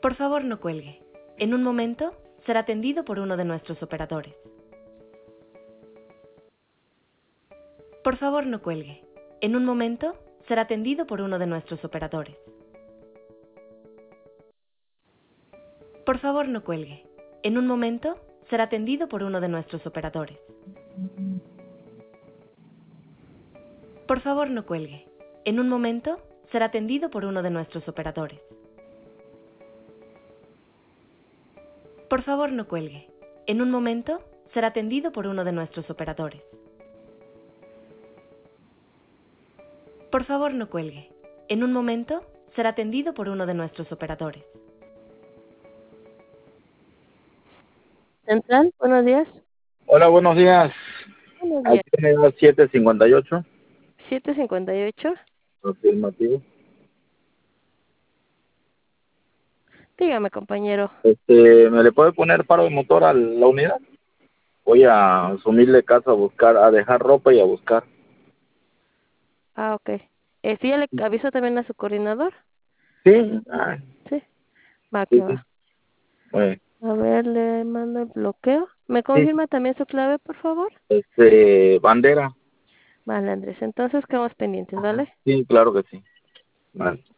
Por favor, no cuelgue. En un momento, será atendido por uno de nuestros operadores. Por favor, no cuelgue. En un momento, será atendido por uno de nuestros operadores. Por favor, no cuelgue. En un momento, será atendido por uno de nuestros operadores. Por favor, no cuelgue. En un momento, será atendido por uno de nuestros operadores. Por favor, no cuelgue. En un momento, será atendido por uno de nuestros operadores. Por favor, no cuelgue. En un momento, será atendido por uno de nuestros operadores. Central, buenos días. Hola, buenos días. Buenos días. Aquí en el 758, 758. afirmativo. Dígame, compañero. ¿Me le puede poner paro de motor a la unidad? Voy a sumirle casa a buscar, a dejar ropa y a buscar. Ah, ok. ¿Ya le aviso también a su coordinador? Sí, Sí. Va, sí, que sí. va. Bueno, A ver, le mando el bloqueo. ¿Me sí, confirma también su clave, por favor? bandera. Vale, Andrés. Entonces quedamos pendientes, ¿vale? Sí, claro que sí. Vale.